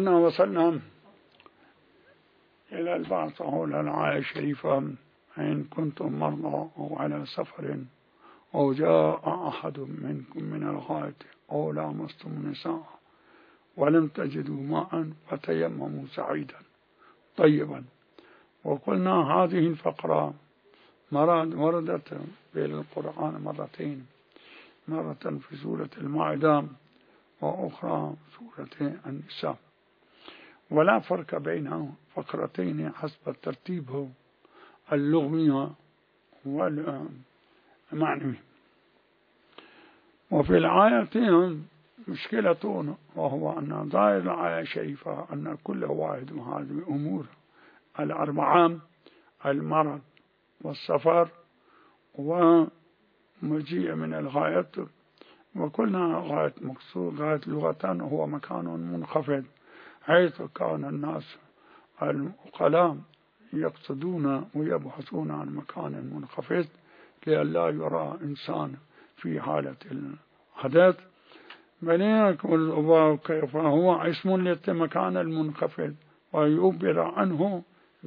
كنا وصلنا إلى البعث حول الآية الشريفة: إن كنتم مرضى أو على سفر أو جاء أحد منكم من الغائط أو لامستم النساء ولم تجدوا ماء فتيمموا سعيدا طيبا. وقلنا هذه الفقرة وردت بالقرآن مرتين، مرة في سورة المائدة وأخرى سورة النساء، ولا فرق بين فقرتين حسب الترتيب اللغوي والمعنوي. وفي الآيتين مشكلة، وهو أن ظاهر الآية الشريفة أن كل واحد من هذه الأمور الأربعة: المرض والسفر ومجيء من الغاية. وقلنا غاية مقصود غاية لغة هو مكان منخفض، حيث كان الناس العقلاء يقصدون ويبحثون عن مكان منخفض لئلا يرى إنسان في حالة الحدث، فهو اسم للمكان المنخفض، ويعبر عنه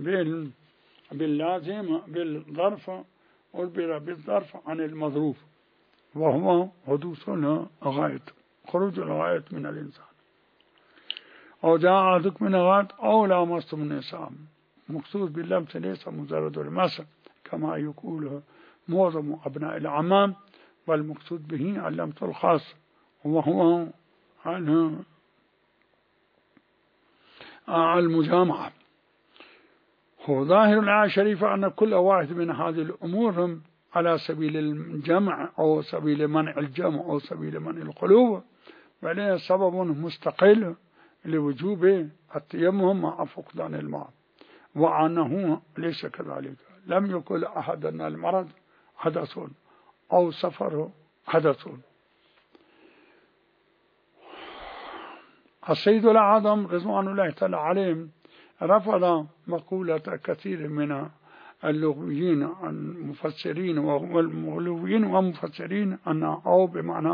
باللازم بالظرف، عبر بالظرف عن المظروف، وهو حدوث الغاية، خروج الغاية من الإنسان. أو جاء أحدكم من الغائط أو لامستم النساء، مقصود باللمس ليس مجرد المس كما يقول معظم أبناء العمام، والمقصود به اللمس الخاص، وهو المجامعة. هو ظاهر الآية الشريفة أن كل واحد من هذه الأمور على سبيل الجمع أو سبيل منع الجمع أو سبيل منع القلوب، وليه سبب مستقل لوجوب التيمم مع فقدان الماء، وأنه ليس كذلك. لم يقل أحد أن المرض حدث أو سفر حدث. السيد الأعظم رضوان الله تعالى عليه رفض مقولة كثير من اللغويين المفسرين والمغلوين ومفسرين أن أو بمعنى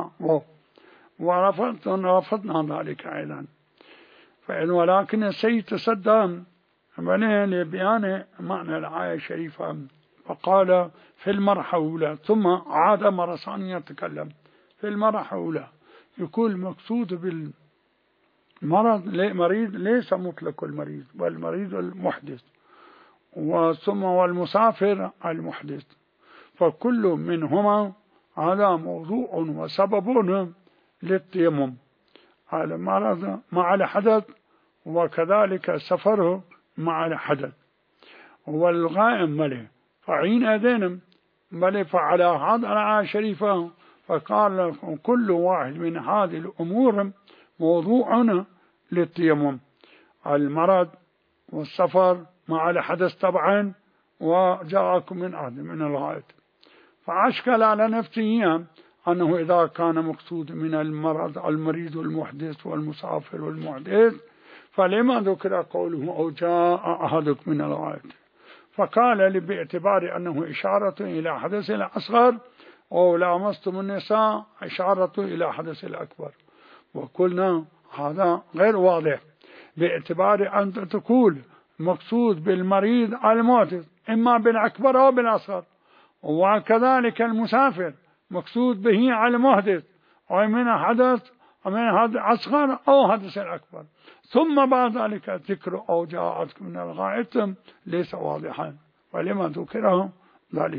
ورفضنا ذلك أيضا. ولكن السيد تصدى لبيان معنى الآية الشريفة فقال في المرحلة الأولى، ثم عاد مرة ثانية يتكلم في المرحلة الأولى، يقول مقصود بالمرض مريض ليس مطلق المريض، والمريض المحدث، ثم والمسافر المحدث، فكل منهما هذا موضوع وسبب للتيمم. المرض مع الحدث، وكذلك السفر مع الحدث، والغائم ملي. فعين أذن ملي، فعلى هذا الآية الشريفة فقال كل واحد من هذه الأمور موضوع للتيمم: المرض والسفر مع الحدث طبعا، وجاءكم من أحد من الغائط. فأشكل على نفسه أنه إذا كان مقصود من المرض المريض المحدث والمسافر والمحدث، فلما ذكر قوله أو جاء أحدكم من الغائط؟ فقال باعتبار أنه إشارة إلى حدث الأصغر، أو لامستم النساء إشارة إلى حدث الأكبر. وقلنا هذا غير واضح، باعتبار أن تقول مقصود بالمريض المحدث إما بالأكبر أو بالأصغر، وكذلك المسافر مقصود به على المحدث أو من حدث أصغر أو حدث الأكبر، ثم بعد ذلك ذكر أو جاءتكم من الغائط ليس واضحا، ولما ذكره ذلك؟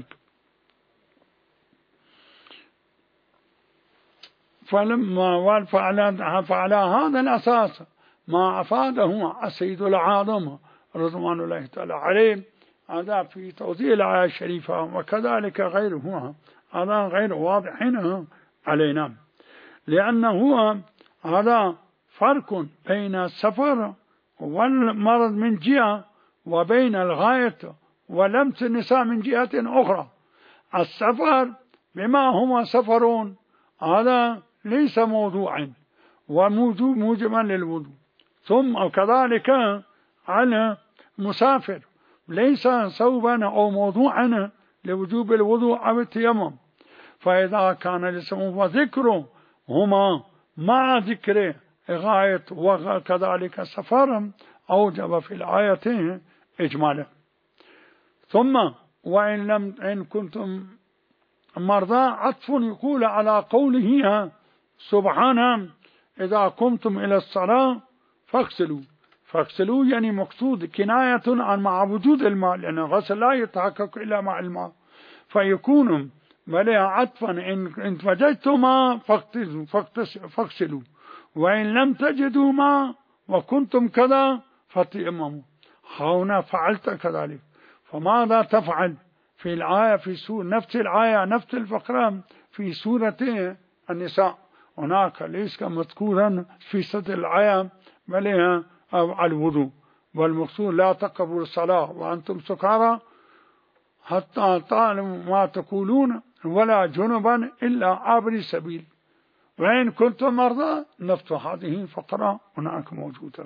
فعلى هذا الأساس ما أفاده السيد العاظم رضوان الله تعالى عليه هذا في توضيح الآية الشريفة، وكذلك غيره هذا غير واضح علينا، لأنه هذا فرق بين السفر والمرض من جهة، وبين الغاية ولمس النساء من جهة أخرى. السفر بما هو سفرون هذا ليس موضوعا وموجبا للوضوء، ثم كذلك على مسافر ليس صوبا أو موضوعا لوجوب الوضوء أو التيمم. فإذا كان الاسم وذكره هما مع ذكر غاية وكذلك سفر أوجب في الآيتين إجمالا. ثم إن كنتم مرضى عطف يقول على قوله سبحانه إذا قمتم إلى الصلاة فاغسلوا يعني مقصود كناية عن مع وجود الماء، لأن الغسل لا يتحقق إلا مع الماء، فيكون بلها عطفا إن وجدتم ماء فاغسلوا، وإن لم تجدوا ماء وكنتم كذا فتيمموا. هنا فعلت كذلك، فماذا تفعل في الآية في نفس الآية نفس الفقرة في سورة النساء؟ هناك ليس مذكورا في صدر الآية بل الوضوء، والمقصود لا تقربوا الصلاة وأنتم سكارى حتى تعلموا ما تقولون ولا جنبا إلا عابر سبيل، وإن كنتم مرضى نفس هذه الفقرة هناك موجودة.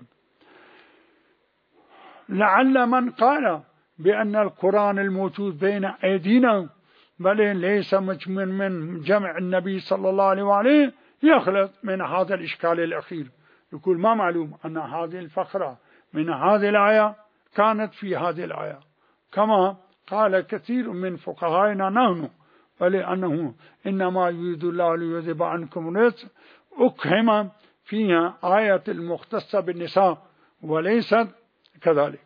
لعل من قال بأن القرآن الموجود بين أيدينا بل ليس من جمع النبي صلى الله عليه وآله يخلط من هذا الإشكال الأخير، يقول ما معلوم أن هذه الفقرة من هذه الآية كانت في هذه الآية، كما قال كثير من فقهائنا نحن، ولأنه إنما يريد الله ليذهب عنكم الرجس أكهم فيها آية المختصة بالنساء وليست كذلك.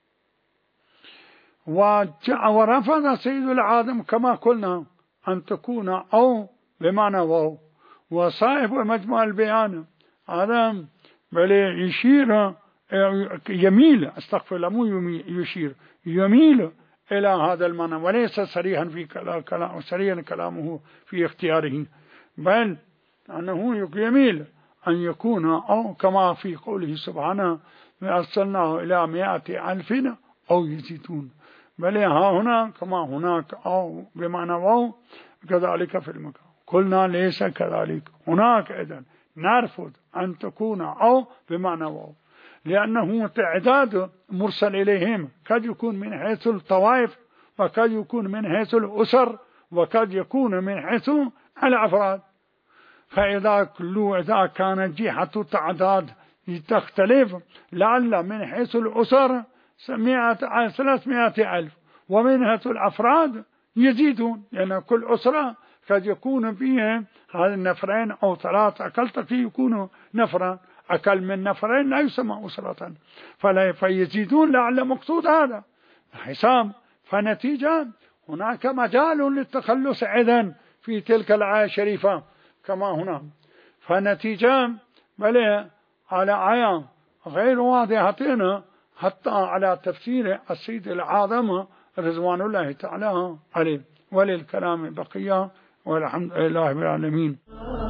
ورفض سيد العالم كما قلنا أن تكون أو بمعنى واو، وصاحب مجموع البيان هذا بل يشير يميل استغفر الله مو يشير يميل إلى هذا المعنى، وليس صريحا في صريحا كلامه في اختياره، بل أنه يميل أن يكون أو كما في قوله سبحانه أرسلناه إلى 100,000 أو يزيدون، بل ها هنا كما هناك أو بمعنى واو كذلك في المكان. قلنا ليس كذلك، هناك إذن نرفض أن تكون أو بمعنى واو، لأنه تعداد مرسل إليهم قد يكون من حيث الطوائف، وقد يكون من حيث الأسر، وقد يكون من حيث الأفراد، فإذا كانت جهة التعداد تختلف، لعل من حيث الأسر 300,000 ومن حيث الأفراد يزيدون، لأن كل أسرة قد يكون فيها هذا النفرين أو 3 أقل يكونوا نفرا، أقل من نفرين لا يسمى أسرة، فيزيدون لعل مقصود هذا حساب. فنتيجة هناك مجال للتخلص إذن في تلك الآية الشريفة كما هنا، فنتيجة بل على آية غير واضحة حتى على تفسير السيد العظم رضوان الله تعالى عليه، وللكلام بقية والحمد لله رب العالمين.